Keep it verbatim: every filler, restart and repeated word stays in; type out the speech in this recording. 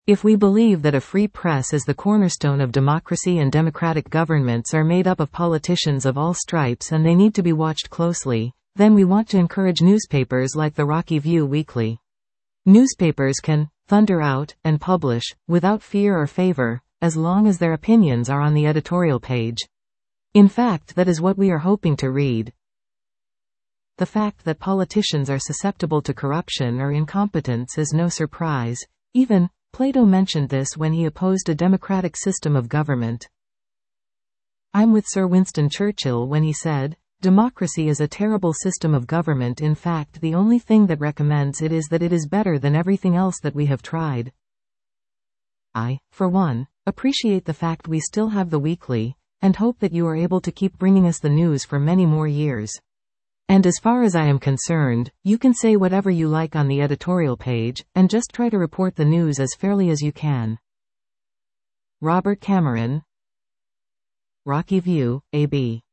If we believe that a free press is the cornerstone of democracy and democratic governments are made up of politicians of all stripes and they need to be watched closely, then we want to encourage newspapers like the Rocky View Weekly. Newspapers can thunder out and publish without fear or favor, as long as their opinions are on the editorial page. In fact, that is what we are hoping to read. The fact that politicians are susceptible to corruption or incompetence is no surprise. Even Plato mentioned this when he opposed a democratic system of government. I'm with Sir Winston Churchill when he said, "Democracy is a terrible system of government. In fact, the only thing that recommends it is that it is better than everything else that we have tried." I, for one, appreciate the fact we still have the weekly, and hope that you are able to keep bringing us the news for many more years. And as far as I am concerned, you can say whatever you like on the editorial page, and just try to report the news as fairly as you can. Robert Cameron, Rocky View, A B